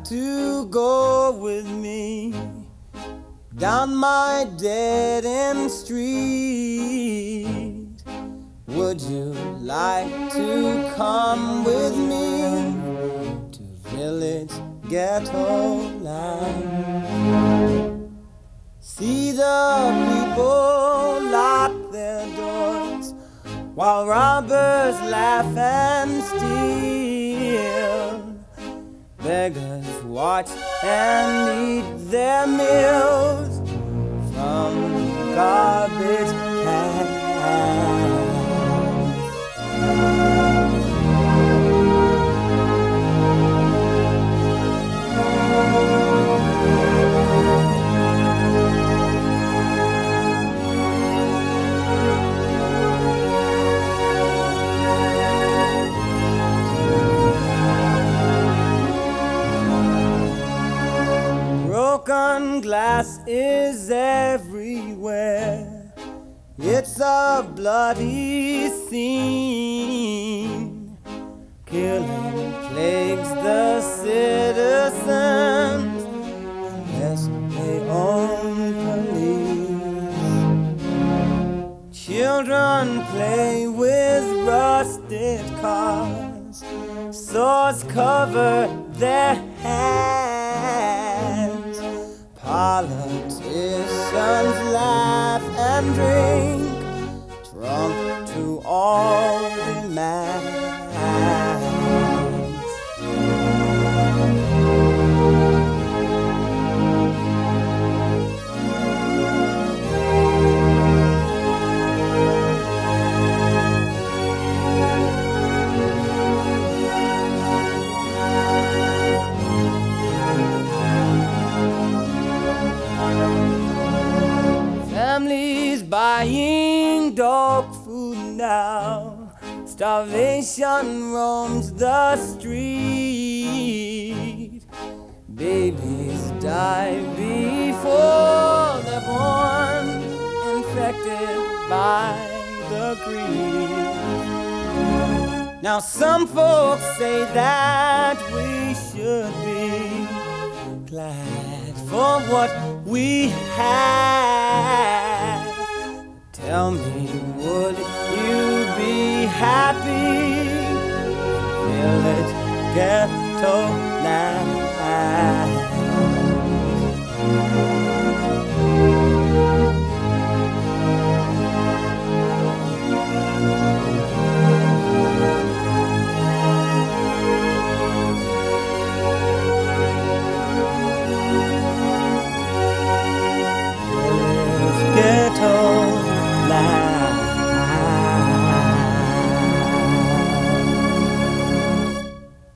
to go with me down my dead-end street? Would you like to come with me to village ghetto land? See the people lock their doors while robbers laugh and steal. Beggars watch and eat their meals from garbage cans. Broken glass is everywhere. It's a bloody scene. Killing plagues the citizens unless they own police. Children play with rusted cars. Swords cover their hands. Politicians laugh and drink, drunk to all demands. Families buying dog food now. Starvation roams the street. Babies die before they're born, infected by the greed. Now some folks say that we should be glad for what we have. Tell me, would you be happy in village ghetto land?